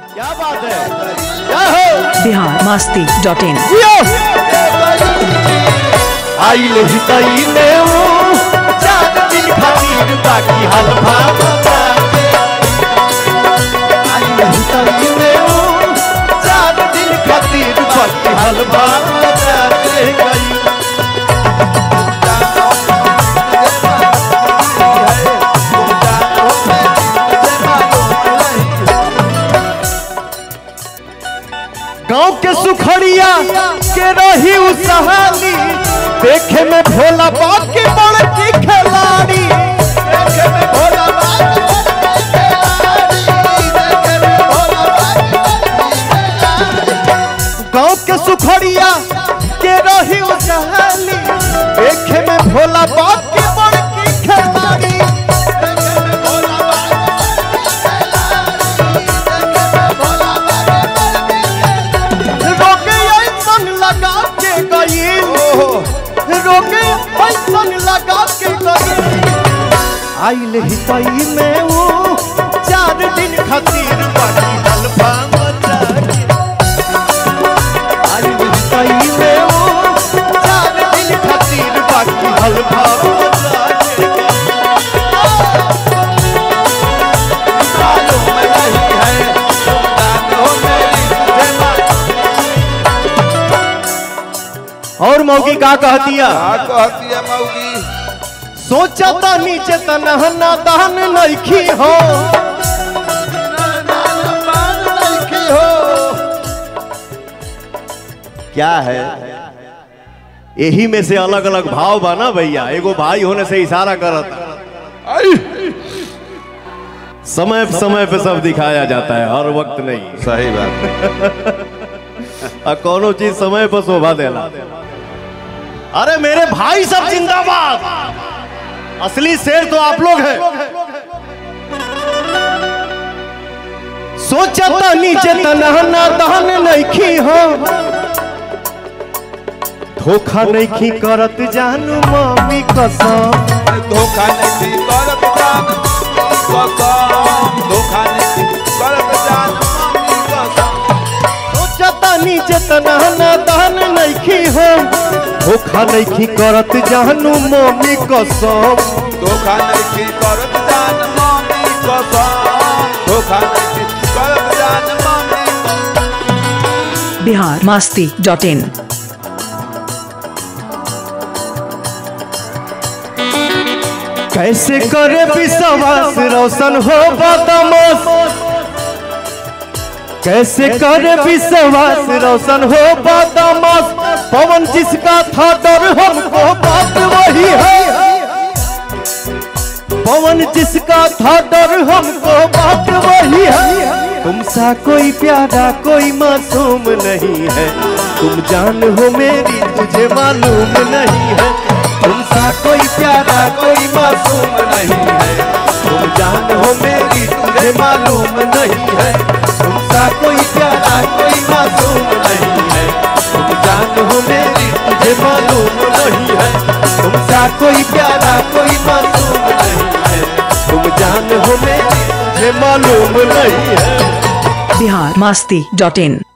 क्या बात है, क्या हो biharmasti.in आई ले हिताई ने वो 4 दिन खातिर बाकी हलवा बताते आई ले हिताई ने वो 4 दिन खातिर बाकी हलवा बताते गई गाँव के सुखड़िया के रही उसहाली देखे में भोला बाप की बड़की खिलाड़ी देखे में भोला बाप गाँव के सुखड़िया के रही उसहाली देखे में भोला बाप की बड़की खिलाड़ी रोके पैसन लगा के गई आइल हिताई में वो 4 दिन खातिर बाकी हलवा बताके आइल हिताई में वो 4 दिन खातिर बाकी हलवा बताके मालूम नहीं है और मौगी का कहतिया मौगी सोचा था नीचे तनहना दान नइखी हो क्या है यही में से अलग अलग भाव बना भैया एगो भाई होने से इशारा करता समय पे सब दिखाया जाता है हर वक्त नहीं सही बात कोनो चीज समय पर शोभा देला अरे मेरे भाई सब जिंदाबाद असली शेर तो आप लोग हैं सोचा था नीचे तनहना दान नइखी हो धोखा नइखी करत जानू मम्मी कसम धोखा नहीं करत जान कसम धोखा नहीं करत जान मम्मी कसम सोचा था नीचे तनहना दान नइखी हो धोखा नइखी करत जानू मम्मी कसम धोखा नहीं करत जान मम्मी कसम धोखा नहीं करत जान मम्मी biharmasti.in कैसे करे विश्वास रोशन हो बदमाश कैसे करे विश्वास रोशन हो बदमाश पवन जिसका था डर हमको बात वही है पवन जिसका था डर हमको बात वही है तुमसा कोई प्यारा कोई मासूम नहीं है तुम जान हो मेरी तुझे मालूम नहीं है तुमसा कोई प्यारा कोई मासूम नहीं है तुम जान हो मेरी तुझे मालूम नहीं है तुमसा कोई प्यारा कोई मासूम नहीं है तुम जान हो मेरी तुझे मालूम नहीं है तुमसा कोई प्यारा कोई मासूम नहीं है तुम जान हो मेरी तुझे मालूम नहीं है biharmasti.in